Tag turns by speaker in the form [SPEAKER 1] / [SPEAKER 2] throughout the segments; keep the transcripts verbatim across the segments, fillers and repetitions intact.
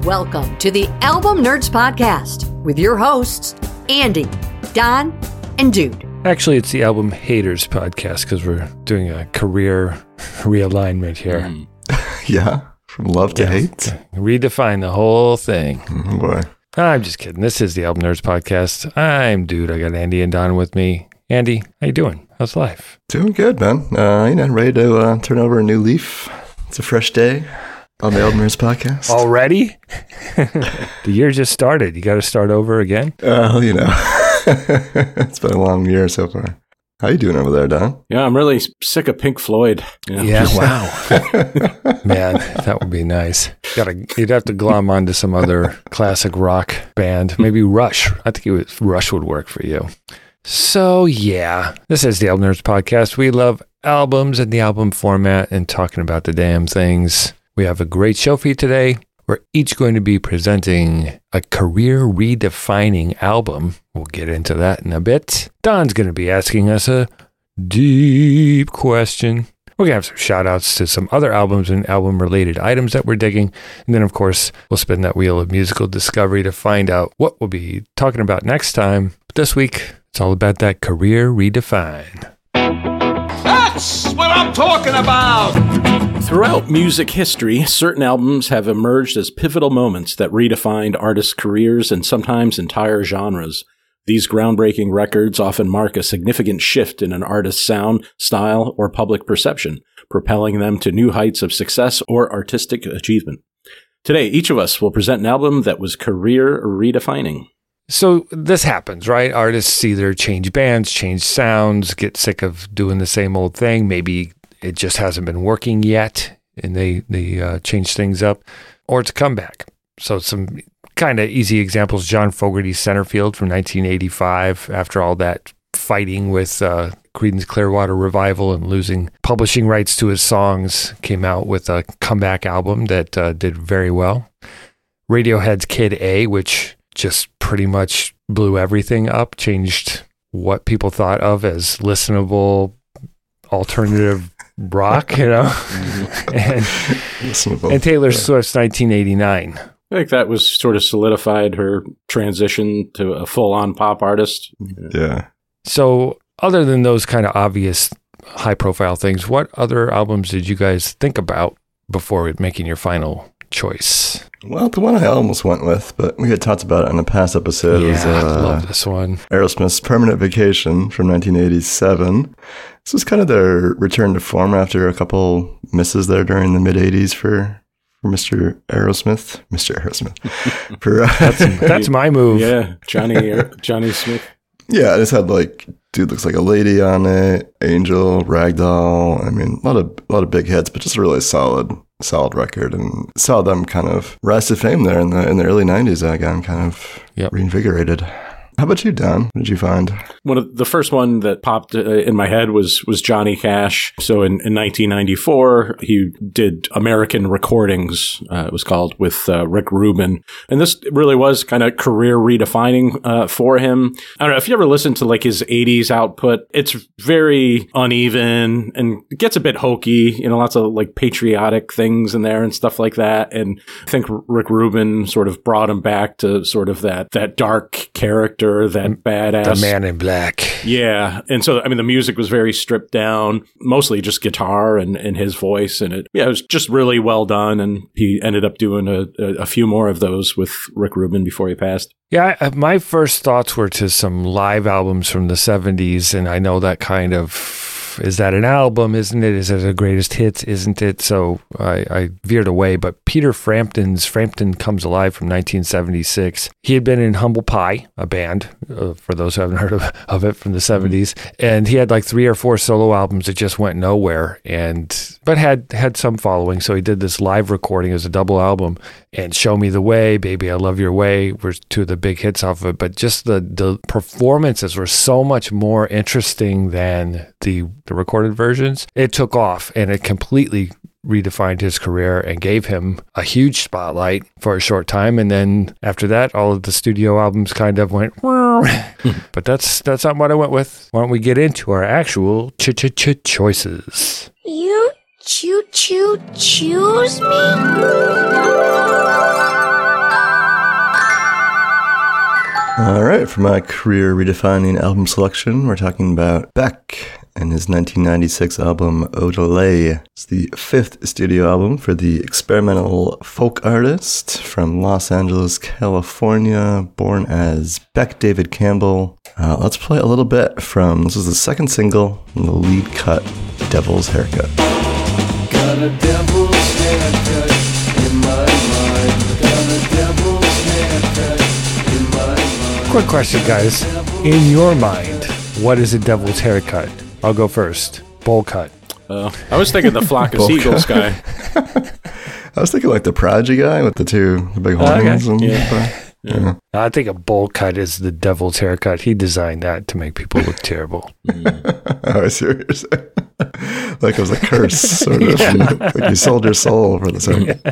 [SPEAKER 1] Welcome to the Album Nerds Podcast with your hosts, Andy, Don, and Dude.
[SPEAKER 2] Actually, it's the Album Haters Podcast because we're doing a career realignment here.
[SPEAKER 3] Mm. Yeah, from love to
[SPEAKER 2] yeah.
[SPEAKER 3] hate.
[SPEAKER 2] Redefine the whole thing.
[SPEAKER 3] Oh boy.
[SPEAKER 2] I'm just kidding. This is the Album Nerds Podcast. I'm Dude. I got Andy and Don with me. Andy, how you doing? How's life?
[SPEAKER 3] Doing good, man. Uh, you know, ready to uh, turn over a new leaf. It's a fresh day on the Album Nerds Podcast.
[SPEAKER 2] Already? The year just started. You got to start over again?
[SPEAKER 3] Well, you know, it's been a long year so far. How you doing over there, Don?
[SPEAKER 4] Yeah, I'm really sick of Pink Floyd. You know?
[SPEAKER 2] Yeah, wow. Man, that would be nice. Gotta, you'd have to glom onto some other classic rock band. Maybe Rush. I think it was, Rush would work for you. So, yeah, this is the Album Nerds Podcast. We love albums and the album format and talking about the damn things. We have a great show for you today. We're each going to be presenting a career-redefining album. We'll get into that in a bit. Don's going to be asking us a deep question. We're going to have some shout-outs to some other albums and album-related items that we're digging. And then, of course, we'll spin that wheel of musical discovery to find out what we'll be talking about next time. But this week, it's all about that career redefine.
[SPEAKER 5] That's what I'm talking about!
[SPEAKER 4] Throughout music history, certain albums have emerged as pivotal moments that redefined artists' careers and sometimes entire genres. These groundbreaking records often mark a significant shift in an artist's sound, style, or public perception, propelling them to new heights of success or artistic achievement. Today, each of us will present an album that was career redefining.
[SPEAKER 2] So this happens, right? Artists either change bands, change sounds, get sick of doing the same old thing. Maybe it just hasn't been working yet, and they, they uh, change things up, or it's a comeback. So some kind of easy examples, John Fogerty's Centerfield from nineteen eighty-five, after all that fighting with uh, Creedence Clearwater Revival and losing publishing rights to his songs, came out with a comeback album that uh, did very well. Radiohead's Kid A, which just pretty much blew everything up, changed what people thought of as listenable alternative rock, you know. and, and Taylor Swift's nineteen eighty-nine.
[SPEAKER 4] I think that was sort of solidified her transition to a full-on pop artist.
[SPEAKER 3] Yeah.
[SPEAKER 2] So other than those kind of obvious high-profile things, what other albums did you guys think about before making your final choice?
[SPEAKER 3] Well, the one I almost went with, but we had talked about it in a past episode.
[SPEAKER 2] Yeah,
[SPEAKER 3] was, uh,
[SPEAKER 2] I love this one.
[SPEAKER 3] Aerosmith's Permanent Vacation from nineteen eighty-seven. This was kind of their return to form after a couple misses there during the mid-eighties for, for Mister Aerosmith. Mister Aerosmith. for, uh,
[SPEAKER 2] that's, that's my move.
[SPEAKER 4] Yeah, Johnny Johnny Smith.
[SPEAKER 3] Yeah, this had like Dude Looks Like a Lady on it, Angel, Ragdoll. I mean, a lot of a lot of big hits, but just a really solid solid record, and saw them kind of rise to fame there in the in the early nineties again, kind of
[SPEAKER 2] yep.
[SPEAKER 3] reinvigorated. How about you, Don? What did you find?
[SPEAKER 4] One of the first one that popped uh, in my head was was Johnny Cash. So in, in nineteen ninety-four, he did American Recordings, uh, it was called, with uh, Rick Rubin. And this really was kind of career redefining uh, for him. I don't know, if you ever listen to like his eighties output, it's very uneven and it gets a bit hokey, you know, lots of like patriotic things in there and stuff like that. And I think Rick Rubin sort of brought him back to sort of that, that dark character, that badass.
[SPEAKER 2] The Man in Black.
[SPEAKER 4] Yeah. And so, I mean, the music was very stripped down, mostly just guitar and, and his voice. And it, yeah, it was just really well done. And he ended up doing a, a, a few more of those with Rick Rubin before he passed.
[SPEAKER 2] Yeah, I, my first thoughts were to some live albums from the seventies. And I know that kind of, is that an album? Isn't it? Is it a greatest hits? Isn't it? So I, I veered away. But Peter Frampton's Frampton Comes Alive from nineteen seventy-six. He had been in Humble Pie, a band, uh, for those who haven't heard of, of it, from the seventies. And he had like three or four solo albums that just went nowhere, and but had, had some following. So he did this live recording as a double album. And Show Me the Way, Baby I Love Your Way were two of the big hits off of it. But just the, the performances were so much more interesting than the, the recorded versions. It took off, and it completely redefined his career and gave him a huge spotlight for a short time. And then after that, all of the studio albums kind of went, but that's that's not what I went with. Why don't we get into our actual ch ch ch choices?
[SPEAKER 6] You choo choo choose me?
[SPEAKER 3] All right, for my career redefining album selection, we're talking about Beck and his nineteen ninety-six album Odelay. It's the fifth studio album for the experimental folk artist from Los Angeles, California, born as Beck David Campbell. Uh, let's play a little bit from, this was the second single, and the lead cut, Devil's Haircut.
[SPEAKER 6] Got a devil's haircut in my mind. Got a devil's haircut in my mind.
[SPEAKER 2] Quick question, guys. In your mind, what is a devil's haircut? I'll go first. Bowl cut.
[SPEAKER 4] Uh, I was thinking the Flock of Seagulls guy.
[SPEAKER 3] I was thinking like the Prodigy guy with the two the big horns.
[SPEAKER 2] Okay.
[SPEAKER 3] And
[SPEAKER 4] Yeah.
[SPEAKER 3] yeah.
[SPEAKER 2] I think a bowl cut is the devil's haircut. He designed that to make people look terrible.
[SPEAKER 3] Oh, I see what you're saying. Like it was a curse, sort of. Like you sold your soul for the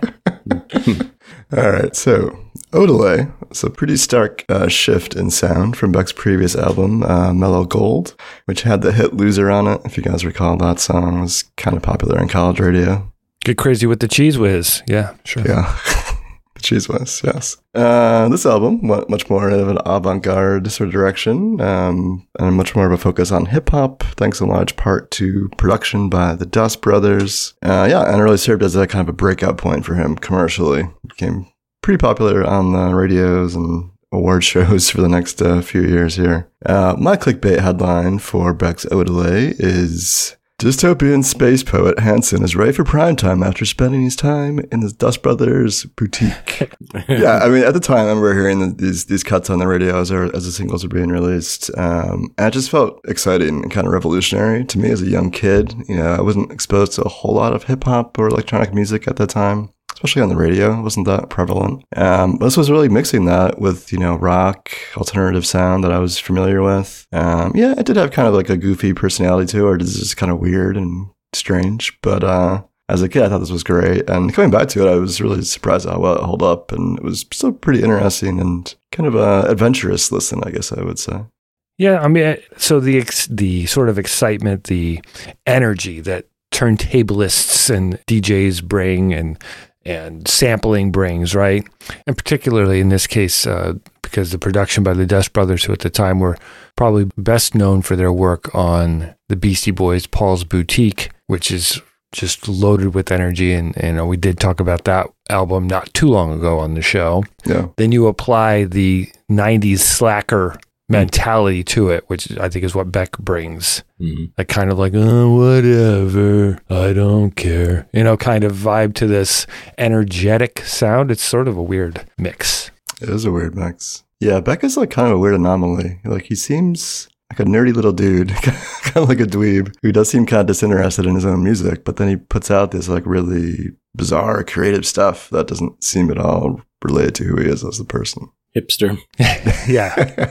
[SPEAKER 3] song. All right, so Odelay. It's a pretty stark uh, shift in sound from Beck's previous album, uh, Mellow Gold, which had the hit Loser on it. If you guys recall, that song was kind of popular in college radio.
[SPEAKER 2] Get crazy with the cheese whiz. Yeah, sure.
[SPEAKER 3] Yeah. The Cheese Whiz, yes. Uh, this album went much more of an avant-garde sort of direction, um, and much more of a focus on hip-hop, thanks in large part to production by the Dust Brothers. Uh, yeah, and it really served as a kind of a breakout point for him commercially. Became pretty popular on the radios and award shows for the next uh, few years here. Uh, my clickbait headline for Beck's Odelay is... Dystopian space poet Hanson is ready for primetime after spending his time in the Dust Brothers boutique. Yeah, I mean, at the time, I remember hearing the, these these cuts on the radio as, as the singles were being released. Um, and it just felt exciting and kind of revolutionary to me as a young kid. You know, I wasn't exposed to a whole lot of hip hop or electronic music at that time, especially on the radio. It wasn't that prevalent. Um, this was really mixing that with, you know, rock, alternative sound that I was familiar with. Um, yeah, it did have kind of like a goofy personality to it, or it's just kind of weird and strange. But uh, as a kid, I thought this was great. And coming back to it, I was really surprised at how well it held up. And it was still pretty interesting and kind of a adventurous listen, I guess I would say.
[SPEAKER 2] Yeah, I mean, so the ex- the sort of excitement, the energy that turntablists and D Js bring and and sampling brings, right? And particularly in this case, uh, because the production by the Dust Brothers, who at the time were probably best known for their work on the Beastie Boys' Paul's Boutique, which is just loaded with energy. And, and uh, we did talk about that album not too long ago on the show.
[SPEAKER 3] Yeah.
[SPEAKER 2] Then you apply the nineties slacker mentality to it, which I think is what Beck brings. Mm-hmm. Like kind of like, oh, whatever, I don't care, you know, kind of vibe to this energetic sound. It's sort of a weird mix.
[SPEAKER 3] It is a weird mix. Yeah, Beck is like kind of a weird anomaly. Like he seems like a nerdy little dude, kind of like a dweeb, who does seem kind of disinterested in his own music, but then he puts out this like really bizarre creative stuff that doesn't seem at all related to who he is as a person.
[SPEAKER 4] Hipster.
[SPEAKER 2] Yeah.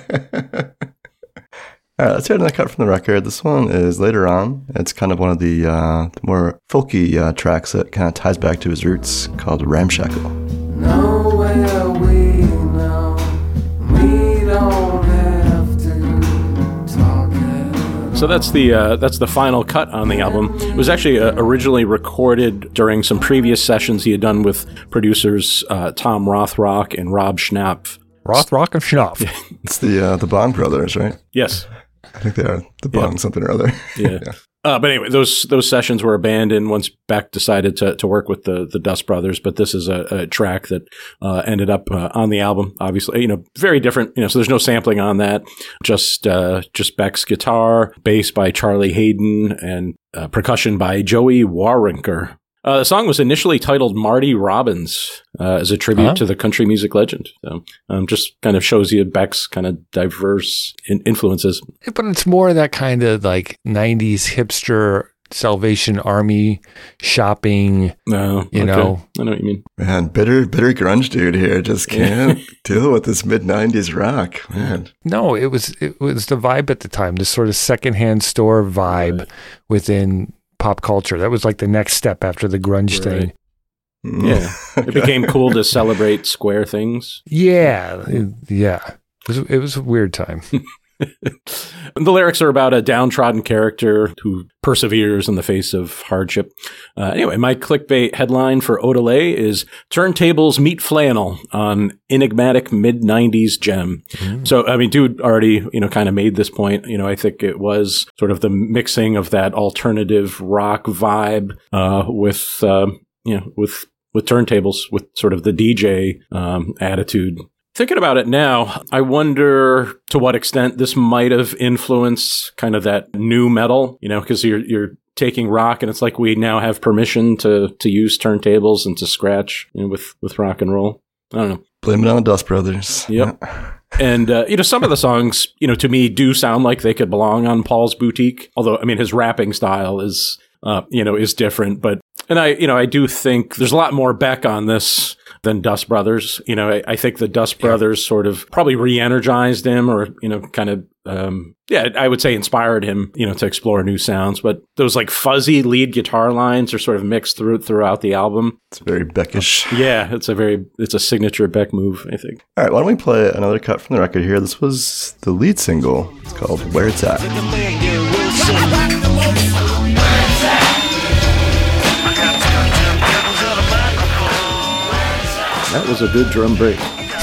[SPEAKER 3] All right, let's hear another cut from the record. This one is later on. It's kind of one of the, uh, the more folky uh, tracks that kind of ties back to his roots, called Ramshackle.
[SPEAKER 6] Nowhere we know, we don't have to talk at
[SPEAKER 4] So that's the uh, that's the final cut on the album. It was actually uh, originally recorded during some previous sessions he had done with producers uh, Tom Rothrock and Rob Schnapf.
[SPEAKER 2] Rothrock and Schnapf.
[SPEAKER 3] It's the uh, the Bong brothers, right?
[SPEAKER 4] Yes.
[SPEAKER 3] I think they are. The Bong
[SPEAKER 4] Yeah.
[SPEAKER 3] something or other.
[SPEAKER 4] Yeah.
[SPEAKER 3] Yeah.
[SPEAKER 4] Uh, but anyway, those those sessions were abandoned once Beck decided to to work with the the Dust Brothers. But this is a, a track that uh, ended up uh, on the album. Obviously, you know, very different. You know, so there's no sampling on that. Just uh, just Beck's guitar, bass by Charlie Hayden, and uh, percussion by Joey Warinker. Uh, the song was initially titled Marty Robbins uh, as a tribute
[SPEAKER 2] Huh?
[SPEAKER 4] to the country music legend. So um, just kind of shows you Beck's kind of diverse in- influences.
[SPEAKER 2] But it's more that kind of like nineties hipster Salvation Army shopping,
[SPEAKER 4] No,
[SPEAKER 2] you know.
[SPEAKER 4] I know what you mean.
[SPEAKER 3] Man, bitter, bitter grunge dude here just can't deal with this mid nineties rock, man.
[SPEAKER 2] No, it was it was the vibe at the time, this sort of secondhand store vibe
[SPEAKER 4] Right.
[SPEAKER 2] within pop culture. That was like the next step after the grunge
[SPEAKER 4] Right.
[SPEAKER 2] thing.
[SPEAKER 3] Mm.
[SPEAKER 4] Yeah, it became cool to celebrate square things.
[SPEAKER 2] Yeah, it- yeah. It was, it was a weird time.
[SPEAKER 4] The lyrics are about a downtrodden character who perseveres in the face of hardship. Uh, anyway, my clickbait headline for Odelay is Turntables Meet Flannel on enigmatic mid nineties gem. Mm. So, I mean, dude already, you know, kind of made this point. You know, I think it was sort of the mixing of that alternative rock vibe uh, with, uh, you know, with with turntables, with sort of the D J um, attitude. Thinking about it now, I wonder to what extent this might have influenced kind of that new metal, you know, because you're you're taking rock and it's like we now have permission to to use turntables and to scratch, you know, with, with rock and roll. I don't know.
[SPEAKER 3] Blame it on the Dust Brothers.
[SPEAKER 4] Yep.
[SPEAKER 3] Yeah.
[SPEAKER 4] And, uh, you know, some of the songs, you know, to me do sound like they could belong on Paul's Boutique. Although, I mean, his rapping style is, uh, you know, is different. But, and I, you know, I do think there's a lot more Beck on this than Dust Brothers. You know, I, I think the Dust Brothers sort of probably re-energized him or, you know, kind of, um, yeah, I would say inspired him, you know, to explore new sounds. But those like fuzzy lead guitar lines are sort of mixed through throughout the album.
[SPEAKER 3] It's very Beckish.
[SPEAKER 4] Yeah, it's a very, it's a signature Beck move, I think.
[SPEAKER 3] All right, why don't we play another cut from the record here? This was the lead single. It's called Where It's At.
[SPEAKER 4] That was a good drum break.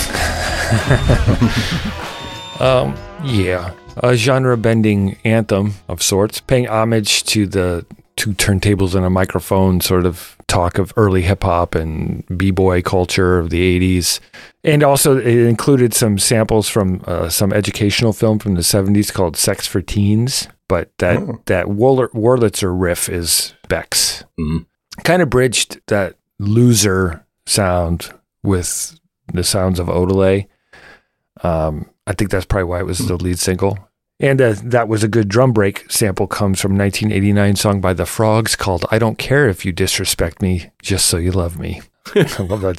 [SPEAKER 2] um, yeah, a genre-bending anthem of sorts, paying homage to the two turntables and a microphone sort of talk of early hip-hop and b-boy culture of the eighties. And also it included some samples from uh, some educational film from the seventies called Sex for Teens. But that, oh. that Wurl- Wurlitzer riff is Beck's.
[SPEAKER 4] Mm-hmm.
[SPEAKER 2] Kind of bridged that loser sound with the sounds of Odelay. Um, I think that's probably why it was the lead single. And uh, that was a good drum break sample comes from nineteen eighty-nine song by The Frogs called I Don't Care If You Disrespect Me, Just So You Love Me. I love that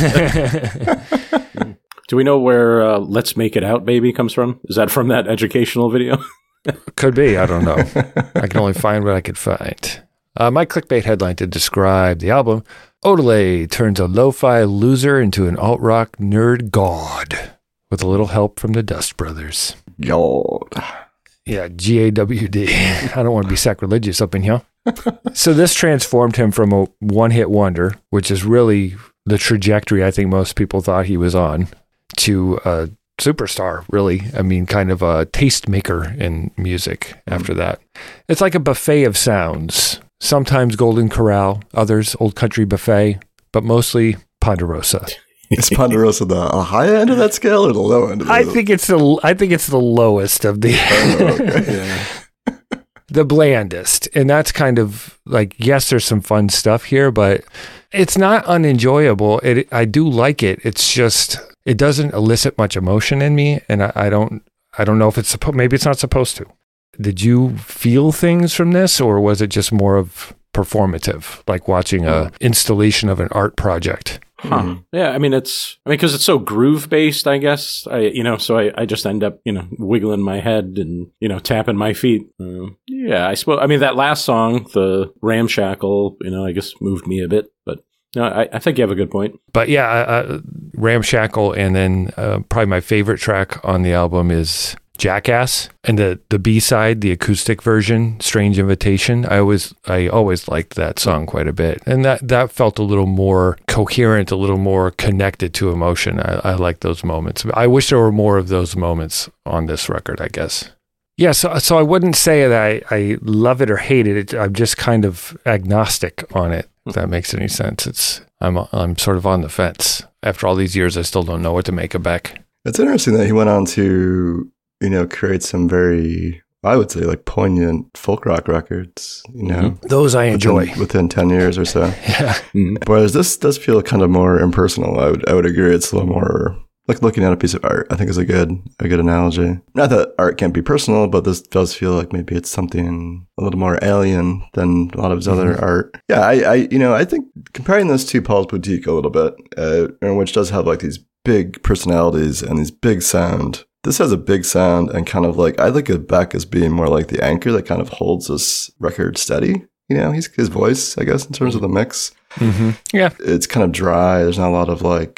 [SPEAKER 2] title.
[SPEAKER 4] Do we know where uh, Let's Make It Out Baby comes from? Is that from that educational video?
[SPEAKER 2] Could be. I don't know. I can only find what I could find. Uh, my clickbait headline to describe the album: Odelay turns a lo-fi loser into an alt-rock nerd god with a little help from the Dust Brothers.
[SPEAKER 3] God.
[SPEAKER 2] Yeah, G A W D. I don't want to be sacrilegious up in here. So this transformed him from a one-hit wonder, which is really the trajectory I think most people thought he was on, to a superstar, really. I mean, kind of a tastemaker in music after that. It's like a buffet of sounds. Sometimes Golden Corral, others Old Country Buffet, but mostly Ponderosa.
[SPEAKER 3] Is Ponderosa the high end of that scale or the low end of that?
[SPEAKER 2] I think it's the I think it's the lowest of the
[SPEAKER 3] oh, okay. yeah.
[SPEAKER 2] the blandest. And that's kind of like, yes, there's some fun stuff here, but it's not unenjoyable. It I do like it. It's just it doesn't elicit much emotion in me, and I, I don't I don't know if it's supposed maybe it's not supposed to. Did you feel things from this, or was it just more of performative, like watching a installation of an art project?
[SPEAKER 4] Huh. Mm-hmm. Yeah, I mean, it's, I mean, because it's so groove based, I guess. I, you know, so I, I just end up, you know, wiggling my head and, you know, tapping my feet. Uh, yeah, I suppose, I mean, that last song, the Ramshackle, you know, I guess moved me a bit, but no, I, I think you have a good point.
[SPEAKER 2] But yeah, uh, Ramshackle, and then uh, probably my favorite track on the album is Jackass, and the the B-side, the acoustic version, Strange Invitation. I always I always liked that song quite a bit, and that that felt a little more coherent, a little more connected to emotion. I, I like those moments. I wish there were more of those moments on this record, I guess. Yeah, so so I wouldn't say that I, I love it or hate it. it. I'm just kind of agnostic on it, if that makes any sense. It's I'm I'm sort of on the fence. After all these years, I still don't know what to make of Beck.
[SPEAKER 3] It's interesting that he went on to, you know, create some very, I would say, like poignant folk rock records, you know.
[SPEAKER 2] Mm-hmm. Those I enjoy.
[SPEAKER 3] Within, within ten years or so.
[SPEAKER 2] Yeah.
[SPEAKER 3] Mm-hmm. Whereas this does feel kind of more impersonal. I would I would agree. It's a little more like looking at a piece of art, I think, is a good a good analogy. Not that art can't be personal, but this does feel like maybe it's something a little more alien than a lot of his mm-hmm. other art. Yeah, I, I you know, I think comparing this to Paul's Boutique a little bit, uh, which does have like these big personalities and these big sound. This has a big sound and kind of like, I think of Beck as being more like the anchor that kind of holds this record steady. You know, he's his voice, I guess, in terms of the mix.
[SPEAKER 2] Mm-hmm. Yeah.
[SPEAKER 3] It's kind of dry. There's not a lot of like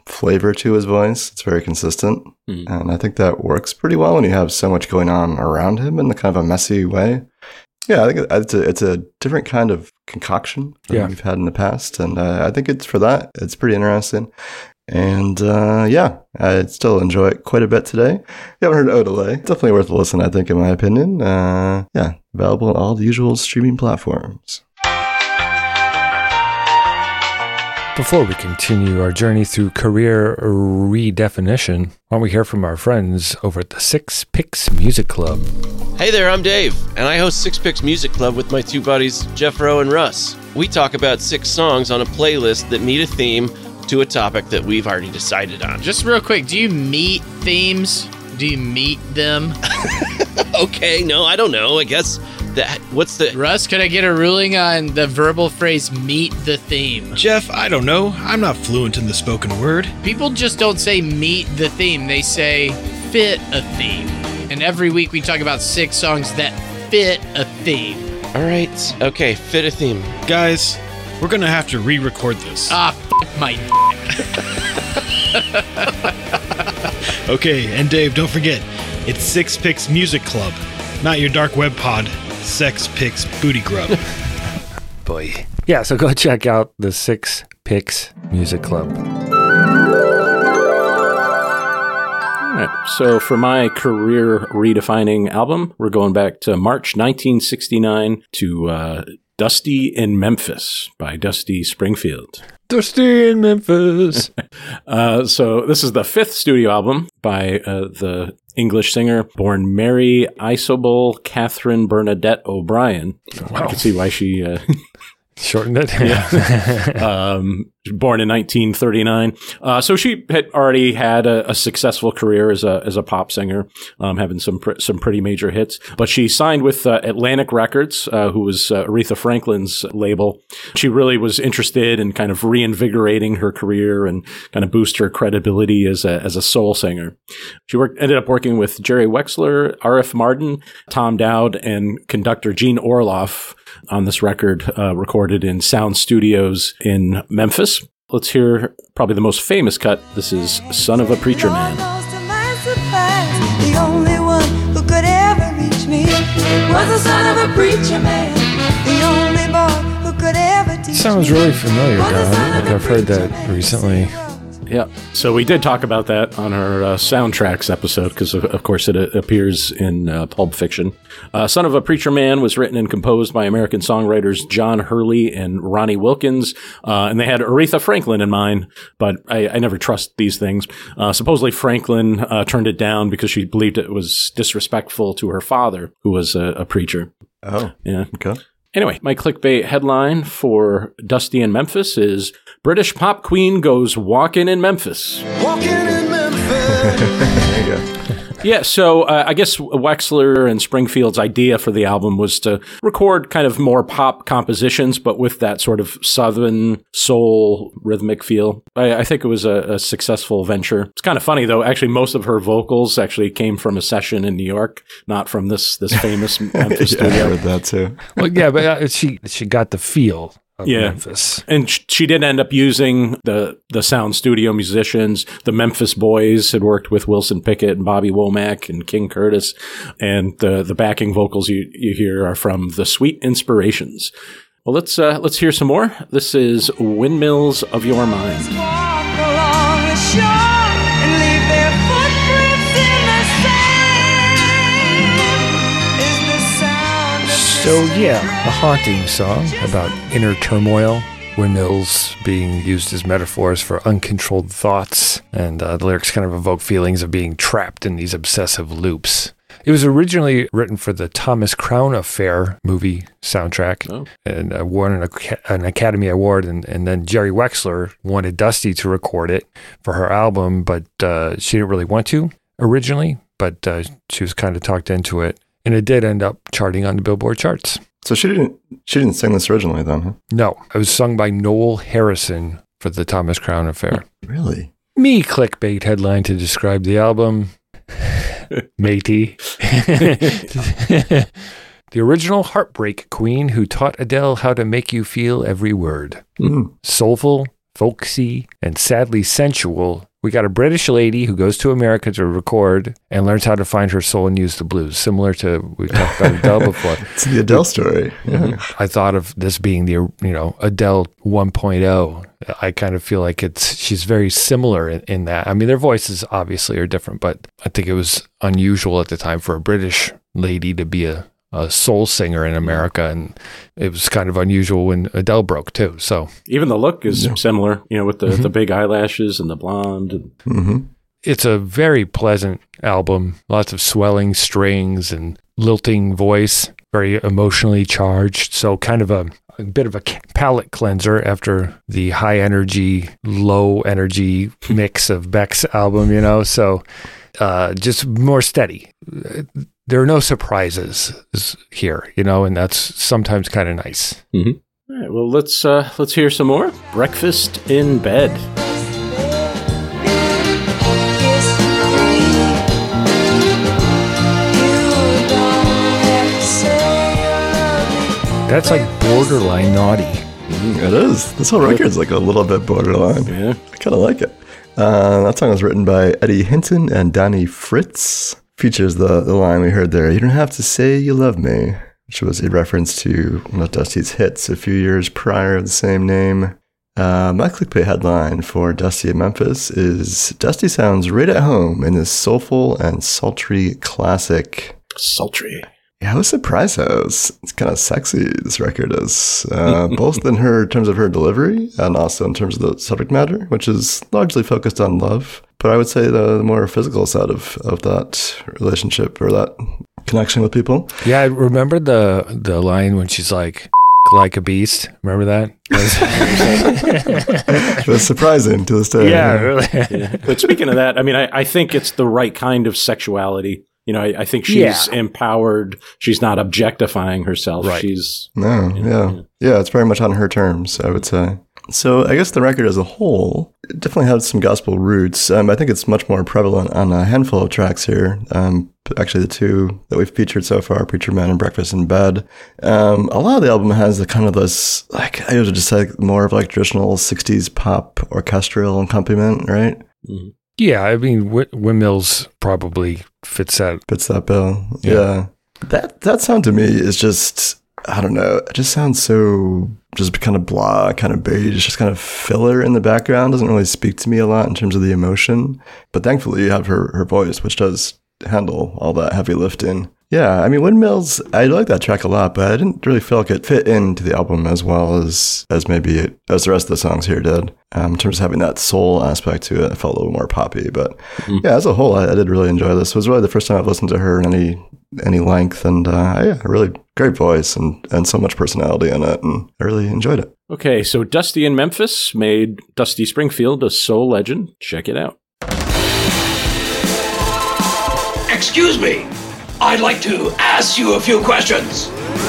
[SPEAKER 3] flavor to his voice. It's very consistent.
[SPEAKER 4] Mm.
[SPEAKER 3] And I think that works pretty well when you have so much going on around him in the kind of a messy way. Yeah, I think it's a, it's a different kind of concoction than
[SPEAKER 2] Yeah.
[SPEAKER 3] we've had in the past. And uh, I think it's for that. It's pretty interesting. And uh, yeah, I still enjoy it quite a bit today. If you haven't heard Odelay, definitely worth a listen, I think, in my opinion. Uh, yeah, available on all the usual streaming platforms.
[SPEAKER 2] Before we continue our journey through career redefinition, why don't we hear from our friends over at the Six Picks Music Club?
[SPEAKER 7] Hey there, I'm Dave, and I host Six Picks Music Club with my two buddies, Jeff Rowe and Russ. We talk about six songs on a playlist that meet a theme to a topic that we've already decided on.
[SPEAKER 8] Just real quick, do you meet themes? Do you meet them?
[SPEAKER 7] Okay, no, I don't know. I guess that, what's the...
[SPEAKER 8] Russ, could I get a ruling on the verbal phrase meet the theme?
[SPEAKER 9] Jeff, I don't know. I'm not fluent in the spoken word.
[SPEAKER 8] People just don't say meet the theme. They say fit a theme. And every week we talk about six songs that fit a theme.
[SPEAKER 7] All right, okay, fit a theme.
[SPEAKER 9] Guys, we're going to have to re-record this.
[SPEAKER 8] Ah, f- my
[SPEAKER 9] Okay, and Dave, don't forget, it's Six Picks Music Club, not your dark web pod, Sex Picks Booty Grub.
[SPEAKER 2] Boy. Yeah, so go check out the Six Picks Music Club.
[SPEAKER 4] All right. So for my career redefining album, we're going back to March nineteen sixty-nine to uh, Dusty in Memphis by Dusty Springfield.
[SPEAKER 2] Dusty in Memphis.
[SPEAKER 4] uh, so this is the fifth studio album by uh, the English singer born Mary Isobel Catherine Bernadette O'Brien. I can see why she... Uh,
[SPEAKER 2] Shortened it?
[SPEAKER 4] Yeah. um, born in nineteen thirty-nine. Uh, so she had already had a, a successful career as a as a pop singer, um, having some pr- some pretty major hits. But she signed with uh, Atlantic Records, uh, who was uh, Aretha Franklin's label. She really was interested in kind of reinvigorating her career and kind of boost her credibility as a as a soul singer. She worked ended up working with Jerry Wexler, R F Martin, Tom Dowd, and conductor Gene Orloff on this record, uh, recorded in Sound Studios in Memphis. Let's hear probably the most famous cut. This is Son of a Preacher Man.
[SPEAKER 10] The only one who could ever reach me was the son of a preacher man. The only boy who could ever teach me.
[SPEAKER 2] Sounds really familiar, Don. Like I've heard that recently.
[SPEAKER 4] Yeah. So we did talk about that on our uh, soundtracks episode because, of, of course, it uh, appears in uh, Pulp Fiction. Uh, Son of a Preacher Man was written and composed by American songwriters John Hurley and Ronnie Wilkins. Uh, and they had Aretha Franklin in mind, but I, I never trust these things. Uh, supposedly, Franklin uh, turned it down because she believed it was disrespectful to her father, who was a, a preacher.
[SPEAKER 3] Oh,
[SPEAKER 4] Yeah.
[SPEAKER 3] okay.
[SPEAKER 4] Anyway, my clickbait headline for Dusty in Memphis is British pop queen goes walking in Memphis.
[SPEAKER 6] Walking in Memphis.
[SPEAKER 3] There you go.
[SPEAKER 4] Yeah, so uh, I guess Wexler and Springfield's idea for the album was to record kind of more pop compositions, but with that sort of southern soul rhythmic feel. I, I think it was a, a successful venture. It's kind of funny, though. Actually, most of her vocals actually came from a session in New York, not from this this famous Memphis
[SPEAKER 3] Yeah, I
[SPEAKER 4] studio.
[SPEAKER 3] heard that too.
[SPEAKER 2] Well, yeah, but uh, she she got the feel of
[SPEAKER 4] Yeah.
[SPEAKER 2] Memphis.
[SPEAKER 4] And sh- she did end up using the the Sound Studio musicians. The Memphis Boys had worked with Wilson Pickett and Bobby Womack and King Curtis. And the the backing vocals you, you hear are from the Sweet Inspirations. Well, let's uh, let's hear some more. This is Windmills of Your Mind.
[SPEAKER 10] Walk along the shore and leave their footprints in the sand. Is the sound of
[SPEAKER 2] So yeah, a haunting song about inner turmoil, windmills being used as metaphors for uncontrolled thoughts, and uh, the lyrics kind of evoke feelings of being trapped in these obsessive loops. It was originally written for the Thomas Crown Affair movie soundtrack,
[SPEAKER 4] Oh.
[SPEAKER 2] and uh, won an, Ac- an Academy Award, and, and then Jerry Wexler wanted Dusty to record it for her album, but uh, she didn't really want to originally, but uh, she was kind of talked into it. And it did end up charting on the Billboard charts.
[SPEAKER 3] So she didn't she didn't sing this originally then, huh?
[SPEAKER 2] No, it was sung by Noel Harrison for the Thomas Crown Affair.
[SPEAKER 3] Really?
[SPEAKER 2] Me clickbait headline to describe the album. Matey. The original heartbreak queen who taught Adele how to make you feel every word.
[SPEAKER 3] Mm.
[SPEAKER 2] Soulful, folksy, and sadly sensual. We got a British lady who goes to America to record and learns how to find her soul and use the blues, similar to we talked about Adele before.
[SPEAKER 3] It's the Adele story. Yeah.
[SPEAKER 2] I thought of this being the, you know, Adele one point oh. I kind of feel like it's she's very similar in, in that. I mean, their voices obviously are different, but I think it was unusual at the time for a British lady to be a, a soul singer in America, and it was kind of unusual when Adele broke too. So
[SPEAKER 4] even the look is
[SPEAKER 3] Yeah.
[SPEAKER 4] similar, you know, with the,
[SPEAKER 2] Mhm.
[SPEAKER 4] the big eyelashes and the blonde. And
[SPEAKER 3] Mm-hmm.
[SPEAKER 2] it's a very pleasant album. Lots of swelling strings and lilting voice, very emotionally charged. So kind of a, a bit of a palate cleanser after the high energy, low energy mix of Beck's album, you know. So uh, just more steady. There are no surprises here, you know, and that's sometimes kind of nice.
[SPEAKER 4] All right, well, let's uh, let's hear some more. Breakfast in Bed.
[SPEAKER 2] That's like borderline naughty.
[SPEAKER 3] It is. This whole record's like a little bit borderline.
[SPEAKER 4] Yeah.
[SPEAKER 3] I kind of like it. Uh, that song was written by Eddie Hinton and Donnie Fritz. Features the, the line we heard there, "You don't have to say you love me," which was a reference to one of Dusty's hits a few years prior of the same name. Uh, my clickbait headline for Dusty in Memphis is, "Dusty sounds right at home in this soulful and sultry classic."
[SPEAKER 4] Sultry.
[SPEAKER 3] Yeah, I was surprised how it's, it's kind of sexy, this record is, uh, both in her in terms of her delivery and also in terms of the subject matter, which is largely focused on love. But I would say the, the more physical side of, of that relationship or that connection with people.
[SPEAKER 2] Yeah, I remember the the line when she's like, like a beast. Remember that?
[SPEAKER 3] It was surprising to this day.
[SPEAKER 2] Yeah, really.
[SPEAKER 4] Yeah. But speaking of that, I mean, I, I think it's the right kind of sexuality. You know, I, I think she's
[SPEAKER 2] Yeah.
[SPEAKER 4] empowered. She's not objectifying herself.
[SPEAKER 2] Right.
[SPEAKER 4] She's
[SPEAKER 3] No, yeah. Yeah, it's very much on her terms, I would say. So I guess the record as a whole it definitely has some gospel roots. Um, I think it's much more prevalent on a handful of tracks here. Um, actually, the two that we've featured so far, Preacher Man and Breakfast in Bed. Um, a lot of the album has the kind of this, like, I would just say more of like traditional sixties pop orchestral accompaniment, right?
[SPEAKER 4] Mhm.
[SPEAKER 2] Yeah, I mean, w- Windmills probably fits that.
[SPEAKER 3] Fits that bill.
[SPEAKER 2] Yeah.
[SPEAKER 3] Yeah. That, that sound to me is just, I don't know, it just sounds so just kind of blah, kind of beige, just kind of filler in the background. Doesn't really speak to me a lot in terms of the emotion. But thankfully you have her, her voice, which does handle all that heavy lifting. Yeah, I mean, Windmills, I like that track a lot, but I didn't really feel like it fit into the album as well as as maybe it, as the rest of the songs here did. Um, in terms of having that soul aspect to it, it felt a little more poppy. But
[SPEAKER 4] Mhm.
[SPEAKER 3] yeah, as a whole, I, I did really enjoy this. It was really the first time I've listened to her in any any length, and uh, yeah, a really great voice and, and so much personality in it, and I really enjoyed it.
[SPEAKER 4] okay. So Dusty in Memphis made Dusty Springfield a soul legend. Check it out.
[SPEAKER 5] Excuse me. I'd like to ask you a few questions.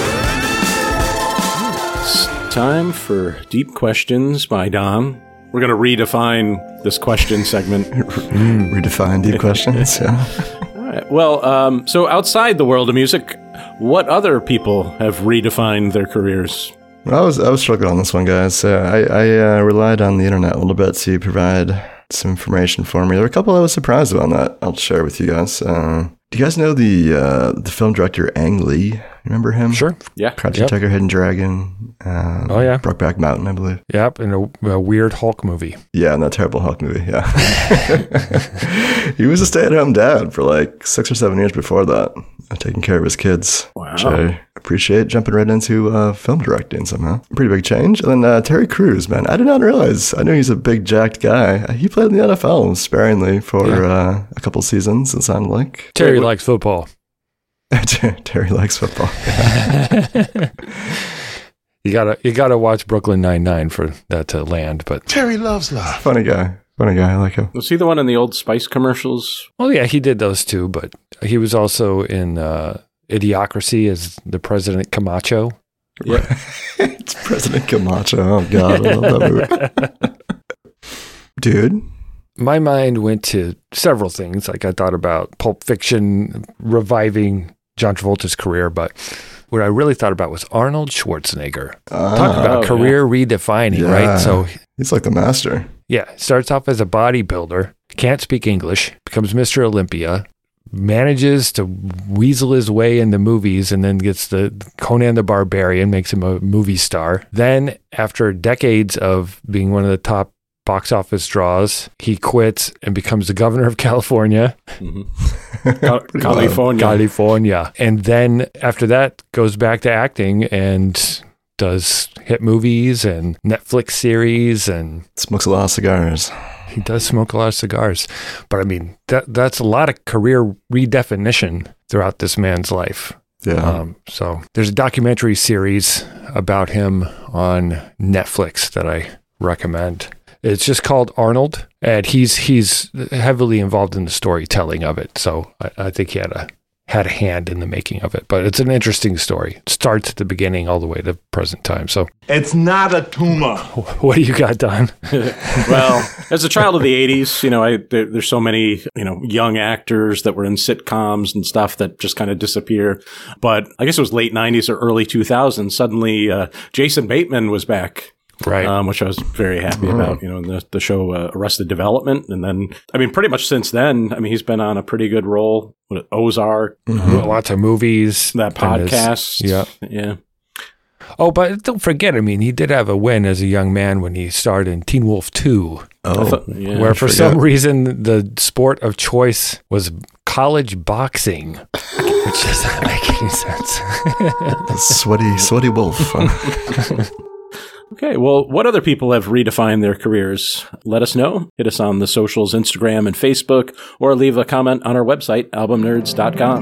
[SPEAKER 4] It's time for Deep Questions by Dom. We're going to redefine this question segment.
[SPEAKER 3] Redefine deep questions. Yeah.
[SPEAKER 4] All right. Well, um, so outside the world of music, what other people have redefined their careers?
[SPEAKER 3] Well, I was I was struggling on this one, guys. Uh, I I uh, relied on the internet a little bit to provide some information for me. There were a couple I was surprised about that I'll share with you guys. Uh, do you guys know the uh, the film director Ang Lee? Remember him?
[SPEAKER 2] Sure.
[SPEAKER 4] Yeah.
[SPEAKER 3] Project
[SPEAKER 2] Yep.
[SPEAKER 3] Tiger, Hidden Dragon. Uh,
[SPEAKER 2] Oh, yeah.
[SPEAKER 3] Brokeback Mountain, I believe.
[SPEAKER 2] Yep, in a, a weird Hulk movie.
[SPEAKER 3] Yeah, and that terrible Hulk movie. Yeah. He was a stay-at-home dad for like six or seven years before that, uh, taking care of his kids.
[SPEAKER 4] Wow.
[SPEAKER 3] Which I appreciate, jumping right into uh, film directing somehow. Pretty big change. And then uh, Terry Crews, man. I did not realize. I knew he's a big jacked guy. He played in the N F L sparingly for
[SPEAKER 2] Yeah.
[SPEAKER 3] uh, a couple seasons, it sounded like.
[SPEAKER 2] Terry likes football.
[SPEAKER 3] Terry likes football.
[SPEAKER 2] You gotta you gotta watch Brooklyn Nine-Nine for that to land. But
[SPEAKER 9] Terry loves love.
[SPEAKER 3] Funny guy. Funny guy. I like him.
[SPEAKER 4] Was he the one in the Old Spice commercials?
[SPEAKER 2] oh yeah, he did those too. But he was also in uh, Idiocracy as the President Camacho.
[SPEAKER 4] Yeah.
[SPEAKER 3] It's President Camacho. Oh, God. I love that movie. Dude.
[SPEAKER 2] My mind went to several things. Like I thought about Pulp Fiction reviving John Travolta's career, but what I really thought about was Arnold Schwarzenegger.
[SPEAKER 3] Ah,
[SPEAKER 2] Talk about
[SPEAKER 4] oh,
[SPEAKER 2] career redefining,
[SPEAKER 3] yeah.
[SPEAKER 2] right? So
[SPEAKER 3] he's like the master.
[SPEAKER 2] yeah, starts off as a bodybuilder, can't speak English, becomes Mister Olympia, manages to weasel his way into movies, and then gets the Conan the Barbarian, makes him a movie star. Then, after decades of being one of the top box office draws, he quits and becomes the governor of California.
[SPEAKER 4] Mm-hmm. Cal- California.
[SPEAKER 2] California. And then after that, goes back to acting and does hit movies and Netflix series, and
[SPEAKER 3] Smokes a lot of cigars.
[SPEAKER 2] he does smoke a lot of cigars. But I mean, that that's a lot of career redefinition throughout this man's life.
[SPEAKER 3] Yeah.
[SPEAKER 2] Um, so there's a documentary series about him on Netflix that I recommend. It's just called Arnold, and he's he's heavily involved in the storytelling of it. So I, I think he had a had a hand in the making of it. But it's an interesting story. It starts at the beginning all the way to present time. So
[SPEAKER 11] It's not a tumor.
[SPEAKER 2] what do you got, Don?
[SPEAKER 4] Well, as a child of the eighties, you know, I there, there's so many, you know, young actors that were in sitcoms and stuff that just kind of disappear. But I guess it was late nineties or early two thousands. Suddenly, uh, Jason Bateman was back.
[SPEAKER 2] Right.
[SPEAKER 4] Um, which I was very happy about, you know, in the, the show uh, Arrested Development. And then, I mean, pretty much since then, I mean, he's been on a pretty good role with Ozark,
[SPEAKER 2] Mm-hmm. Lots of movies.
[SPEAKER 4] that
[SPEAKER 2] and his-
[SPEAKER 4] podcast.
[SPEAKER 2] yeah.
[SPEAKER 4] Yeah.
[SPEAKER 2] Oh, but don't forget, I mean, he did have a win as a young man when he starred in Teen Wolf two,
[SPEAKER 3] Oh,
[SPEAKER 4] thought- yeah,
[SPEAKER 2] where for
[SPEAKER 3] forget.
[SPEAKER 2] some reason the sport of choice was college boxing, which doesn't make any sense.
[SPEAKER 3] the sweaty, sweaty wolf. huh?
[SPEAKER 4] Okay, well, what other people have redefined their careers? Let us know. Hit us on the socials, Instagram and Facebook, or leave a comment on our website, album nerds dot com.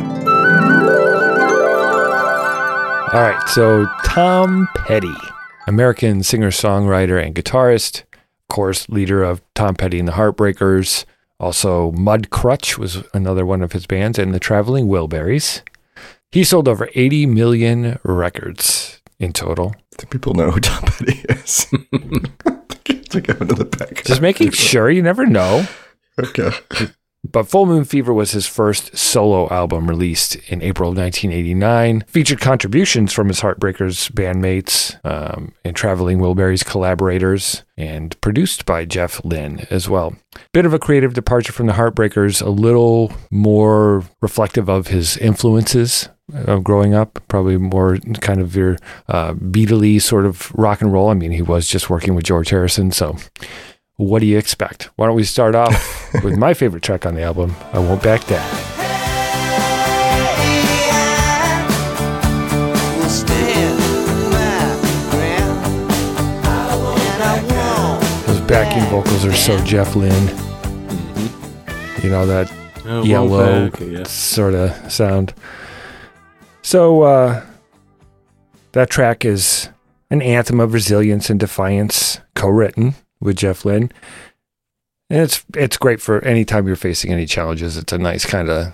[SPEAKER 2] All right, so Tom Petty, American singer-songwriter and guitarist, of course, leader of Tom Petty and the Heartbreakers. Also, Mud Crutch was another one of his bands, and the Traveling Wilburys. He sold over eighty million records in total.
[SPEAKER 3] I think people know who Tom Petty is. To go into the back.
[SPEAKER 2] Just making sure, you never know.
[SPEAKER 3] Okay.
[SPEAKER 2] But Full Moon Fever was his first solo album released in April of nineteen eighty-nine. Featured contributions from his Heartbreakers bandmates um, and Traveling Wilburys collaborators, and produced by Jeff Lynne as well. Bit of a creative departure from the Heartbreakers, a little more reflective of his influences of growing up, probably more kind of your uh, Beatle-y sort of rock and roll. I mean, he was just working with George Harrison, so what do you expect? Why don't we start off with my favorite track on the album, I Won't Back Down. Those backing vocals are so Jeff Lynne. You know, that
[SPEAKER 4] Oh,
[SPEAKER 2] yellow
[SPEAKER 4] back, yeah.
[SPEAKER 2] sort of sound. So uh, that track is an anthem of resilience and defiance, co-written with Jeff Lynne. And it's it's great for any time you're facing any challenges. It's a nice kind of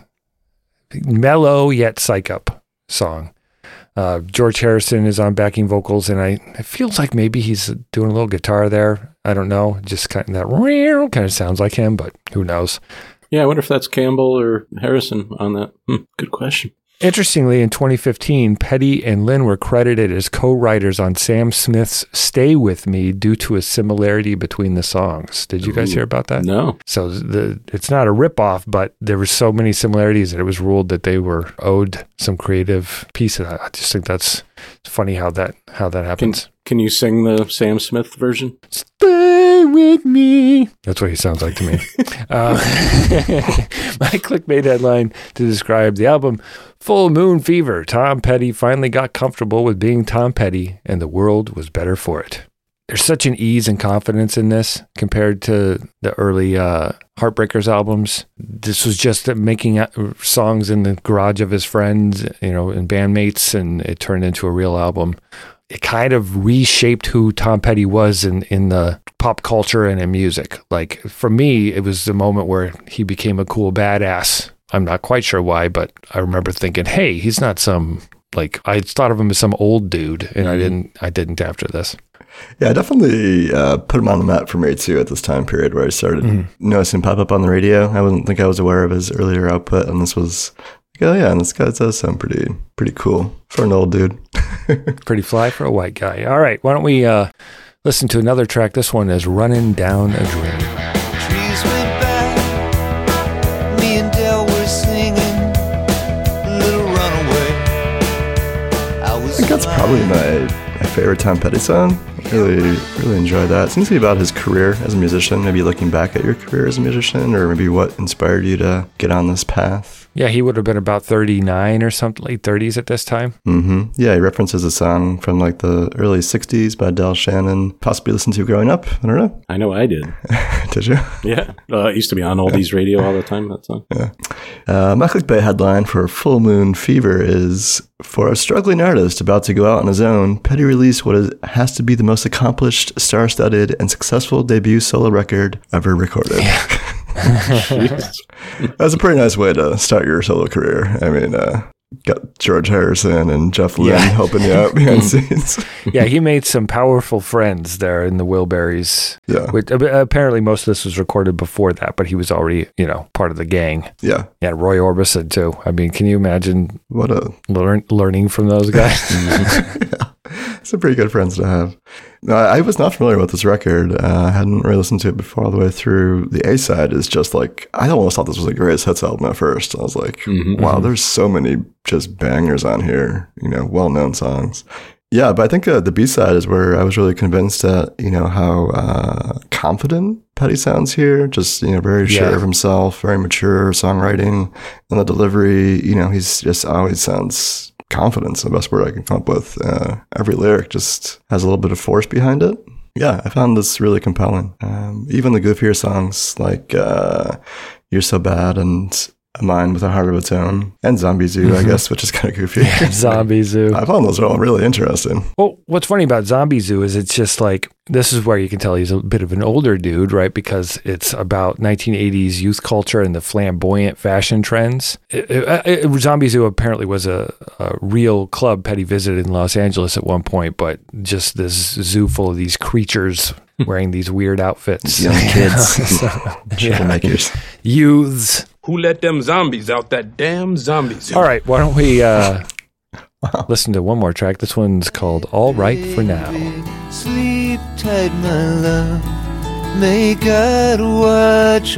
[SPEAKER 2] mellow yet psych up song. Uh, George Harrison is on backing vocals, and I it feels like maybe he's doing a little guitar there. I don't know, just kind of that kind of sounds like him, but who knows?
[SPEAKER 4] Yeah, I wonder if that's Campbell or Harrison on that. Hmm, good question.
[SPEAKER 2] Interestingly, in twenty fifteen, Petty and Lynne were credited as co-writers on Sam Smith's Stay With Me due to a similarity between the songs. Did you guys
[SPEAKER 4] Ooh,
[SPEAKER 2] hear about that?
[SPEAKER 4] No.
[SPEAKER 2] So the it's not a ripoff, but there were so many similarities that it was ruled that they were owed some creative piece of that. I just think that's funny how that how that
[SPEAKER 4] Can,
[SPEAKER 2] happens.
[SPEAKER 4] can you sing the Sam Smith version?
[SPEAKER 2] Stay with me. That's what he sounds like to me. uh, my clickbait headline to describe the album: Full Moon Fever. Tom Petty finally got comfortable with being Tom Petty, and the world was better for it. There's such an ease and confidence in this compared to the early uh, Heartbreakers albums. This was just making songs in the garage of his friends, you know, and bandmates, and it turned into a real album. It kind of reshaped who Tom Petty was in, in the pop culture and in music. Like, for me, it was the moment where he became a cool badass. I'm not quite sure why, but I remember thinking, hey, he's not some, like, I thought of him as some old dude, and I didn't I didn't after this.
[SPEAKER 3] Yeah, I definitely uh, put him on the map for me too at this time period where I started
[SPEAKER 2] Mm-hmm.
[SPEAKER 3] noticing pop up on the radio. I wouldn't think I was aware of his earlier output, and this was oh yeah, and this guy does sound pretty pretty cool for an old dude.
[SPEAKER 2] Pretty fly for a white guy. All right, why don't we uh, listen to another track? This one is Running Down a Dream.
[SPEAKER 6] Trees went by, me and Del were singing Little Runaway. I was
[SPEAKER 3] I think that's probably my, my favorite Tom Petty song. Really, really enjoy that. It seems to be about his career as a musician, maybe looking back at your career as a musician, or maybe what inspired you to get on this path.
[SPEAKER 2] Yeah, he would have been about thirty-nine or something, late thirties at this time.
[SPEAKER 3] Mm-hmm. Yeah, he references a song from like the early sixties by Del Shannon, possibly listened to growing up. I don't know.
[SPEAKER 4] I know I did.
[SPEAKER 3] Did you?
[SPEAKER 4] Yeah. Uh, it used to be on oldies radio all the time, that song.
[SPEAKER 3] Yeah. Uh, my clickbait headline for Full Moon Fever is, for a struggling artist about to go out on his own, Petty released what is, has to be the most accomplished, star-studded, and successful debut solo record ever recorded. Yeah. That's a pretty nice way to start your solo career. I mean, uh, got George Harrison and Jeff Lynne yeah. helping you out behind the scenes.
[SPEAKER 2] Yeah, he made some powerful friends there in the Wilburys.
[SPEAKER 3] Yeah.
[SPEAKER 2] Which, apparently, most of this was recorded before that, but he was already, you know, part of the gang.
[SPEAKER 3] Yeah.
[SPEAKER 2] Yeah, Roy Orbison, too. I mean, can you imagine
[SPEAKER 3] what a
[SPEAKER 2] learn, learning from those guys?
[SPEAKER 3] Yeah. Some pretty good friends to have. No, I was not familiar with this record. Uh, I hadn't really listened to it before all the way through. The A-side is just like, I almost thought this was a greatest hits album at first. I was like, mm-hmm. wow, there's so many just bangers on here, you know, well-known songs. Yeah, but I think uh, the B-side is where I was really convinced that, you know, how uh, confident Petty sounds here. Just, you know, very sure yeah. of himself, very mature songwriting. And the delivery, you know, he's just always sounds confidence, the best word I can come up with. Uh, every lyric just has a little bit of force behind it. Yeah, I found this really compelling. Um, even the goofier songs like uh, You're So Bad and A Mind with a Heart of Its Own, and Zombie Zoo, mm-hmm. I guess, which is kind of goofy.
[SPEAKER 2] Yeah, Zombie Zoo.
[SPEAKER 3] I found those all really interesting.
[SPEAKER 2] Well, what's funny about Zombie Zoo is it's just like, this is where you can tell he's a bit of an older dude, right? Because it's about nineteen eighties youth culture and the flamboyant fashion trends. It, it, it, Zombie Zoo apparently was a, a real club Petty visited in Los Angeles at one point, but just this zoo full of these creatures wearing these weird outfits.
[SPEAKER 3] Young kids.
[SPEAKER 2] So,
[SPEAKER 3] troublemakers.
[SPEAKER 2] Yeah. Youths.
[SPEAKER 11] Who let them zombies out that damn zombie zoo?
[SPEAKER 2] All right, why don't we uh, wow. listen to one more track. This one's called All Right For Now.
[SPEAKER 6] Sleep tight, my love. May God watch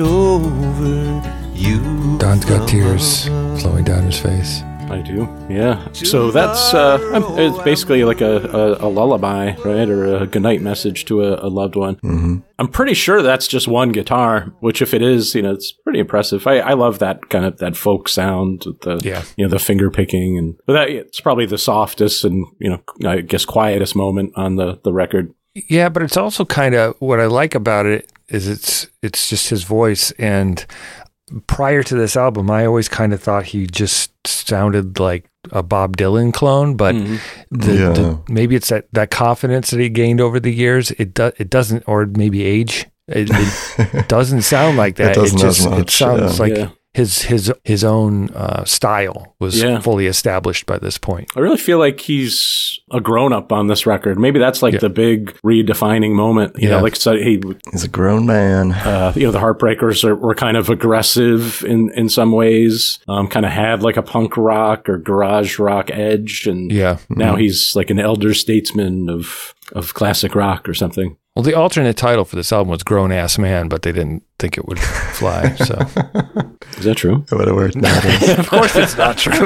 [SPEAKER 6] over you.
[SPEAKER 2] Don's got tears flowing down his face.
[SPEAKER 4] I do, yeah. So that's, uh, it's basically like a, a, a lullaby, right? Or a goodnight message to a, a loved one.
[SPEAKER 3] Mm-hmm.
[SPEAKER 4] I'm pretty sure that's just one guitar, which if it is, you know, it's pretty impressive. I, I love that kind of, that folk sound, the,
[SPEAKER 2] yeah. you
[SPEAKER 4] know, the finger picking. And but that it's probably the softest and, you know, I guess quietest moment on the, the record.
[SPEAKER 2] Yeah, but it's also kind of, what I like about it is it's, it's just his voice. And prior to this album, I always kind of thought he just sounded like a Bob Dylan clone, but mm-hmm. the,
[SPEAKER 3] yeah.
[SPEAKER 2] the, maybe it's that, that confidence that he gained over the years. It do, it doesn't, or maybe age. It, it doesn't sound like that.
[SPEAKER 3] It doesn't
[SPEAKER 2] it just
[SPEAKER 3] as much,
[SPEAKER 2] it sounds
[SPEAKER 3] yeah.
[SPEAKER 2] like
[SPEAKER 4] yeah.
[SPEAKER 2] his his his own uh, style was
[SPEAKER 4] yeah.
[SPEAKER 2] fully established by this point.
[SPEAKER 4] I really feel like he's a grown up on this record. Maybe that's like
[SPEAKER 2] yeah.
[SPEAKER 4] the big redefining moment. You
[SPEAKER 2] yeah.
[SPEAKER 4] know, like so he,
[SPEAKER 3] he's a grown man.
[SPEAKER 4] Uh, you know, the Heartbreakers are, were kind of aggressive in, in some ways. Um, kind of had like a punk rock or garage rock edge, and
[SPEAKER 2] yeah.
[SPEAKER 4] now
[SPEAKER 3] mm-hmm.
[SPEAKER 4] he's like an elder statesman of of classic rock or something.
[SPEAKER 2] Well, the alternate title for this album was Grown Ass Man, but they didn't think it would fly. So,
[SPEAKER 4] is that true?
[SPEAKER 3] It would have worked nowadays.
[SPEAKER 2] Of course, it's not true.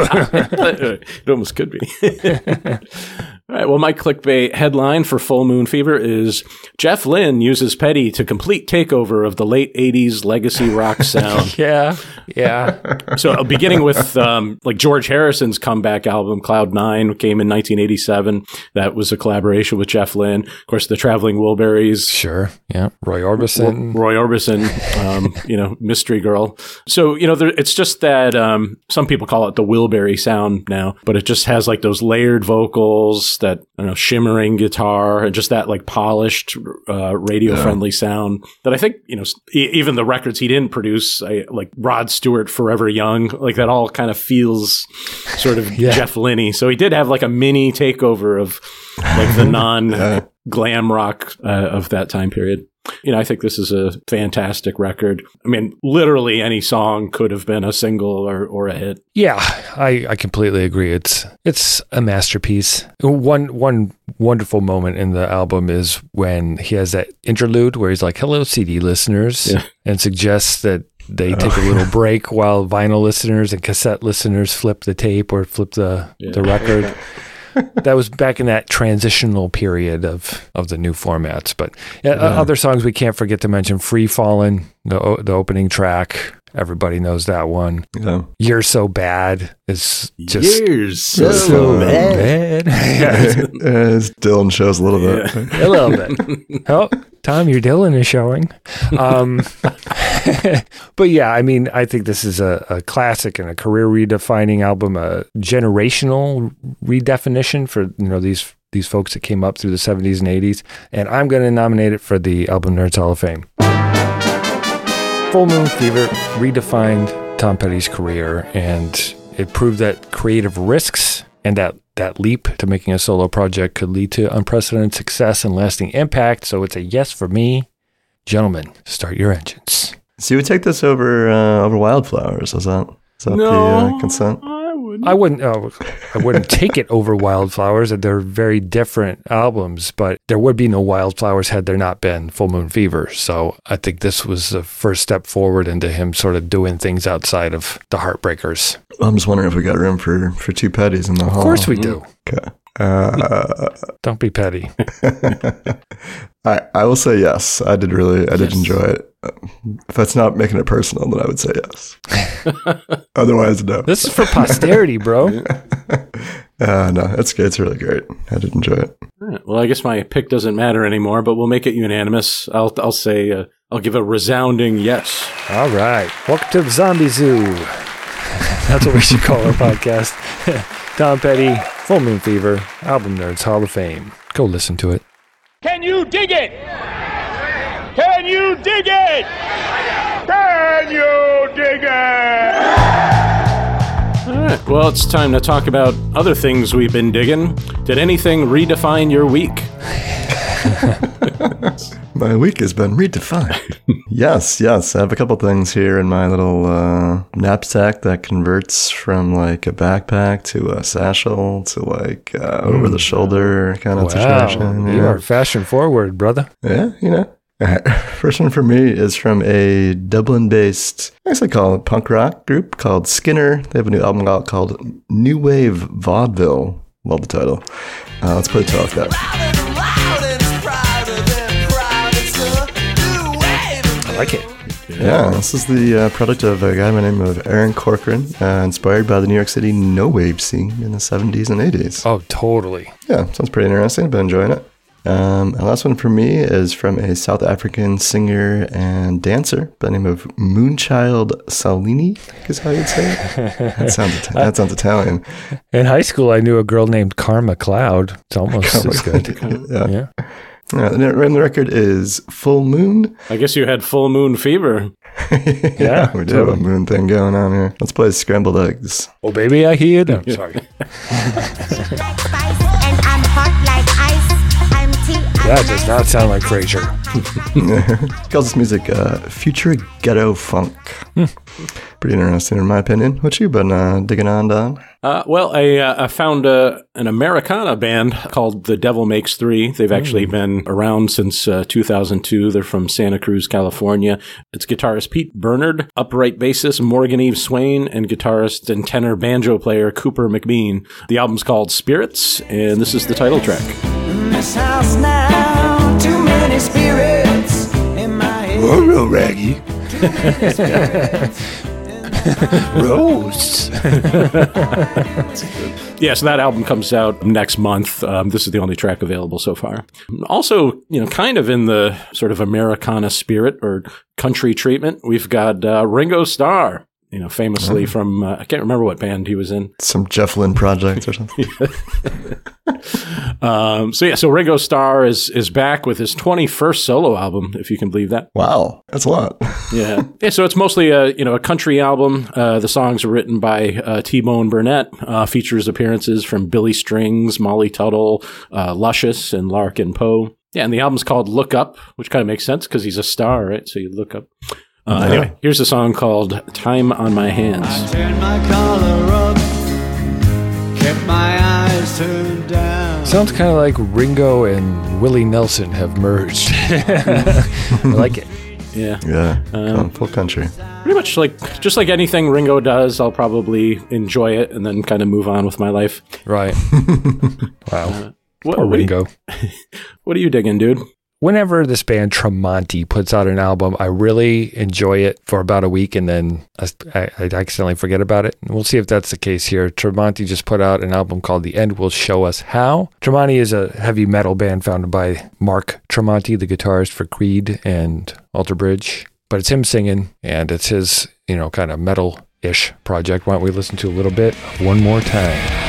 [SPEAKER 4] It almost could be. All right. Well, my clickbait headline for Full Moon Fever is Jeff Lynne uses Petty to complete takeover of the late eighties legacy rock sound.
[SPEAKER 2] yeah, yeah.
[SPEAKER 4] So, uh, beginning with um, like George Harrison's comeback album, Cloud Nine, came in nineteen eighty-seven. That was a collaboration with Jeff Lynne. Of course, the Traveling Wilburys.
[SPEAKER 2] Sure. Yeah. Roy Orbison.
[SPEAKER 4] Roy Orbison. Um, you know, Mystery Girl. So, you know, there, it's just that um, some people call it the Wilbury sound now, but it just has like those layered vocals, that, I don't know, shimmering guitar, and just that like polished, uh, radio friendly yeah. sound that I think, you know, e- even the records he didn't produce, I, like Rod Stewart, Forever Young, like that all kind of feels sort of yeah. Jeff Lynne-y. So he did have like a mini takeover of like the non glam rock uh, of that time period. You know, I think this is a fantastic record. I mean, literally any song could have been a single or, or a hit.
[SPEAKER 2] Yeah, I, I completely agree. It's it's a masterpiece. One one wonderful moment in the album is when he has that interlude where he's like, "Hello, C D listeners," yeah. and suggests that they oh. take a little break while vinyl listeners and cassette listeners flip the tape or flip the, yeah. the record. That was back in that transitional period of, of the new formats. But yeah, yeah. other songs we can't forget to mention, Free Fallin', the, the opening track. Everybody knows that one. Yeah. You're So Bad is just...
[SPEAKER 4] You're so,
[SPEAKER 3] so
[SPEAKER 2] bad. bad.
[SPEAKER 3] Yeah. As Dylan shows a little bit.
[SPEAKER 2] Yeah. A little bit. Oh, Tom, your Dylan is showing. Um, but yeah, I mean, I think this is a, a classic and a career redefining album, a generational redefinition for, you know, these these folks that came up through the seventies and eighties. And I'm going to nominate it for the Album Nerds Hall of Fame. Full Moon Fever redefined Tom Petty's career, and it proved that creative risks and that, that leap to making a solo project could lead to unprecedented success and lasting impact. So it's a yes for me. Gentlemen, start your engines.
[SPEAKER 3] So you would take this over uh, over Wildflowers? Is that, is that
[SPEAKER 4] no,
[SPEAKER 3] the uh, consent?
[SPEAKER 4] I wouldn't.
[SPEAKER 2] I wouldn't. Oh, I wouldn't take it over Wildflowers. They're very different albums, but there would be no Wildflowers had there not been Full Moon Fever. So I think this was the first step forward into him sort of doing things outside of the Heartbreakers.
[SPEAKER 3] I'm just wondering if we got room for, for two Petties in the
[SPEAKER 2] of
[SPEAKER 3] hall.
[SPEAKER 2] Of course we do.
[SPEAKER 3] Okay. Uh,
[SPEAKER 2] Don't be petty.
[SPEAKER 3] I I will say yes. I did really, I did yes. enjoy it. If that's not making it personal, then I would say yes. Otherwise, no.
[SPEAKER 2] This is for posterity, bro.
[SPEAKER 3] uh, no, it's good. It's really great. I did enjoy it.
[SPEAKER 4] All right. Well, I guess my pick doesn't matter anymore, but we'll make it unanimous. I'll I'll say uh, I'll give a resounding yes.
[SPEAKER 2] All right. Welcome to the Zombie Zoo. That's what we should call our podcast. Tom Petty, Full Moon Fever, Album Nerds Hall of Fame. Go listen to it.
[SPEAKER 12] Can you dig it? Can you dig it? Can you dig it?
[SPEAKER 4] All right. Well, it's time to talk about other things we've been digging. Did anything redefine your week?
[SPEAKER 3] My week has been redefined. yes, yes. I have a couple things here in my little uh, knapsack that converts from like a backpack to a satchel to like uh, mm. over the shoulder kind of
[SPEAKER 2] wow.
[SPEAKER 3] situation.
[SPEAKER 2] You yeah. are fashion forward, brother.
[SPEAKER 3] Yeah, you know. All right. First one for me is from a Dublin-based, I guess I call it punk rock group called Skinner. They have a new album out called New Wave Vaudeville. Love the title. Uh, let's put it like that.
[SPEAKER 2] I like it.
[SPEAKER 3] Yeah, this is the uh, product of a guy by the name of Aaron Corcoran, uh, inspired by the New York City no-wave scene in the seventies and eighties.
[SPEAKER 2] Oh, totally.
[SPEAKER 3] Yeah, sounds pretty interesting. Been enjoying it. Um, and last one for me is from a South African singer and dancer by the name of Moonchild Salini, is how you'd say it. That sounds, Ita- that sounds Italian.
[SPEAKER 2] In high school, I knew a girl named Karma Cloud. It's almost
[SPEAKER 3] Karma
[SPEAKER 2] as good.
[SPEAKER 3] yeah.
[SPEAKER 2] yeah.
[SPEAKER 3] Yeah, and the record is Full Moon.
[SPEAKER 4] I guess you had Full Moon Fever.
[SPEAKER 3] yeah,
[SPEAKER 2] yeah,
[SPEAKER 3] we do totally. have a moon thing going on here. Let's play Scrambled Eggs.
[SPEAKER 2] Oh, baby, I hear them. No, sorry. That does not sound like Frasier.
[SPEAKER 3] He calls this music uh, future ghetto funk. Hmm. Pretty interesting, in my opinion. What you been uh, digging on, Don?
[SPEAKER 4] Uh, well, I, uh, I found uh, an Americana band called The Devil Makes Three. They've actually mm. been around since uh, two thousand two. They're from Santa Cruz, California. It's guitarist Pete Bernard, upright bassist Morgan Eve Swain, and guitarist and tenor banjo player Cooper McBean. The album's called Spirits, and this is the title track.
[SPEAKER 10] In this house now, too many spirits in my head.
[SPEAKER 3] Oh, real raggy.
[SPEAKER 2] Rose.
[SPEAKER 4] Yeah, so that album comes out next month. Um, this is the only track available so far. Also, you know, kind of in the sort of Americana spirit or country treatment, we've got uh, Ringo Starr. You know, famously oh. from, uh, I can't remember what band he was in.
[SPEAKER 3] Some Jeff Lynne project or something.
[SPEAKER 4] um, so yeah, so Ringo Starr is is back with his twenty-first solo album, if you can believe that.
[SPEAKER 3] Wow, that's a lot.
[SPEAKER 4] yeah, yeah. So it's mostly a you know a country album. Uh, the songs are written by uh, T-Bone Burnett. Uh, features appearances from Billy Strings, Molly Tuttle, uh, Luscious, and Larkin Poe. Yeah, and the album's called Look Up, which kind of makes sense because he's a star, right? So you look up. Uh, yeah. Anyway, here's a song called Time on My Hands.
[SPEAKER 6] I turned my collar up, kept my eyes turned down.
[SPEAKER 2] Sounds kind of like Ringo and Willie Nelson have merged. I like it.
[SPEAKER 4] Yeah.
[SPEAKER 3] Yeah.
[SPEAKER 4] Um,
[SPEAKER 3] full country.
[SPEAKER 4] Pretty much like, just like anything Ringo does, I'll probably enjoy it and then kind of move on with my life.
[SPEAKER 2] Right. Wow.
[SPEAKER 4] Uh, what,
[SPEAKER 2] Poor
[SPEAKER 4] what
[SPEAKER 2] Ringo.
[SPEAKER 4] Are you, what are you digging, dude?
[SPEAKER 2] Whenever this band Tremonti puts out an album, I really enjoy it for about a week and then I, I, I accidentally forget about it. We'll see if that's the case here. Tremonti just put out an album called The End Will Show Us How. Tremonti is a heavy metal band founded by Mark Tremonti, the guitarist for Creed and Alter Bridge. But it's him singing and it's his, you know, kind of metal-ish project. Why don't we listen to a little bit of One More Time?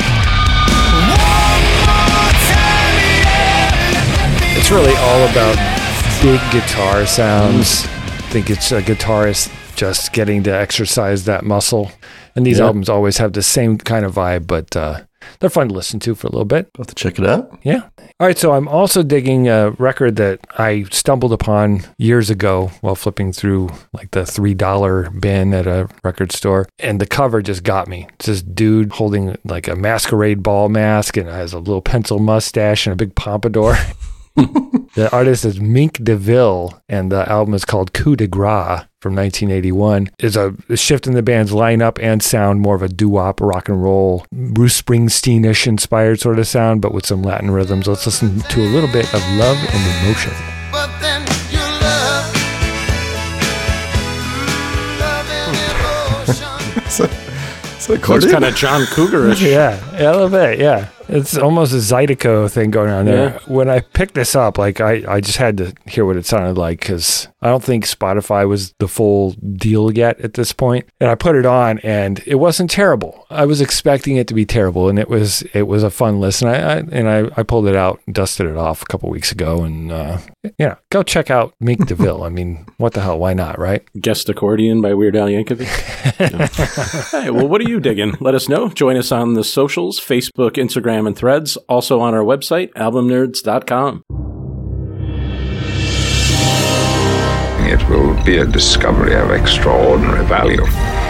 [SPEAKER 2] It's really all about big guitar sounds. I think it's a guitarist just getting to exercise that muscle. And these
[SPEAKER 3] yeah.
[SPEAKER 2] albums always have the same kind of vibe, but uh, they're fun to listen to for a little bit.
[SPEAKER 3] About to check it out.
[SPEAKER 2] Yeah. All right, so I'm also digging a record that I stumbled upon years ago while flipping through like the three dollar bin at a record store. And the cover just got me. It's this dude holding like a masquerade ball mask and has a little pencil mustache and a big pompadour. The artist is Mink DeVille, and the album is called Coup de Grace from nineteen eighty-one. It's a, a shift in the band's lineup and sound, more of a doo-wop, rock and roll, Bruce Springsteen-ish inspired sort of sound, but with some Latin rhythms. Let's listen to a little bit of Love and Emotion.
[SPEAKER 6] But then you love, love and emotion.
[SPEAKER 3] so, so
[SPEAKER 4] It's kind of John Cougar-ish.
[SPEAKER 2] Yeah, a little bit, yeah. It's almost a Zydeco thing going on there.
[SPEAKER 4] Yeah.
[SPEAKER 2] When I picked this up, like I, I just had to hear what it sounded like because I don't think Spotify was the full deal yet at this point. And I put it on, and it wasn't terrible. I was expecting it to be terrible, and it was it was a fun listen. I, I and I, I pulled it out, and dusted it off a couple weeks ago, and uh, yeah, go check out Mink DeVille. I mean, what the hell? Why not? Right?
[SPEAKER 4] Guest Accordion by Weird Al Yankovic. No. Hey, well, what are you digging? Let us know. Join us on the socials: Facebook, Instagram, and Threads. Also on our website, album nerds dot com.
[SPEAKER 13] It will be a discovery of extraordinary value.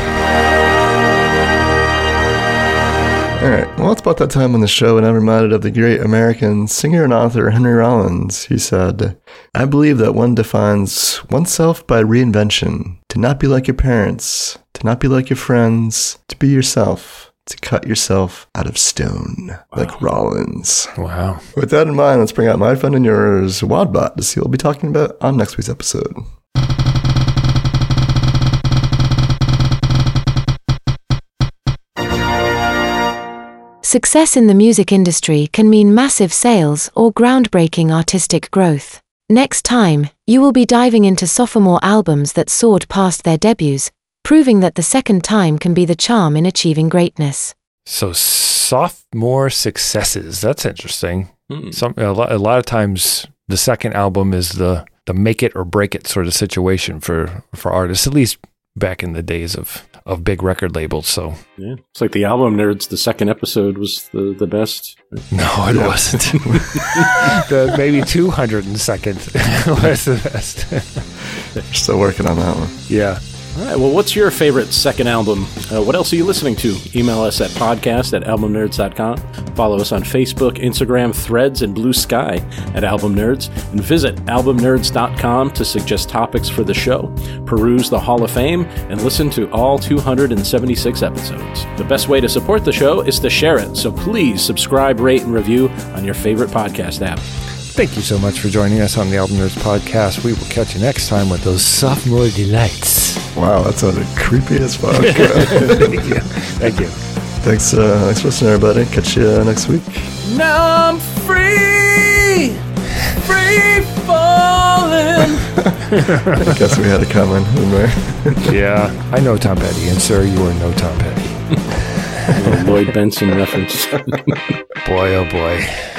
[SPEAKER 3] All right, well, it's about that time on the show, and I'm reminded of the great American singer and author Henry Rollins. He said, "I believe that one defines oneself by reinvention, to not be like your parents, to not be like your friends, to be yourself, to cut yourself out of stone," like Rollins.
[SPEAKER 2] Wow.
[SPEAKER 3] With that in mind, let's bring out my friend and yours, WADBot, to see what we'll be talking about on next week's episode.
[SPEAKER 14] Success in the music industry can mean massive sales or groundbreaking artistic growth. Next time, you will be diving into sophomore albums that soared past their debuts, proving that the second time can be the charm in achieving greatness.
[SPEAKER 2] So sophomore successes, that's interesting.
[SPEAKER 4] Hmm.
[SPEAKER 2] Some a lot, a lot of times the second album is the, the make it or break it sort of situation for, for artists, at least back in the days of, of big record labels. So
[SPEAKER 4] yeah, it's like the Album Nerds. The second episode was the, the best.
[SPEAKER 2] No, it yeah. wasn't. The maybe two hundred second was the best.
[SPEAKER 3] We're still working on that one.
[SPEAKER 2] Yeah.
[SPEAKER 4] All right, well, what's your favorite second album? Uh, what else are you listening to? Email us at podcast at album nerds dot com. Follow us on Facebook, Instagram, Threads, and Blue Sky at Album Nerds. And visit album nerds dot com to suggest topics for the show. Peruse the Hall of Fame and listen to all two hundred seventy-six episodes. The best way to support the show is to share it, so please subscribe, rate, and review on your favorite podcast app.
[SPEAKER 2] Thank you so much for joining us on the Album Nerds podcast. We will catch you next time with those sophomore delights.
[SPEAKER 3] Wow, that sounded creepy as fuck.
[SPEAKER 2] Thank you. Thank you.
[SPEAKER 3] Thanks, uh, thanks for listening, everybody. Catch you uh, next week.
[SPEAKER 6] Now I'm free, free falling.
[SPEAKER 3] I guess we had it coming, didn't we?
[SPEAKER 2] Yeah, I know Tom Petty, and sir, you are no Tom Petty.
[SPEAKER 4] A Lloyd Benson reference.
[SPEAKER 2] Boy, oh boy.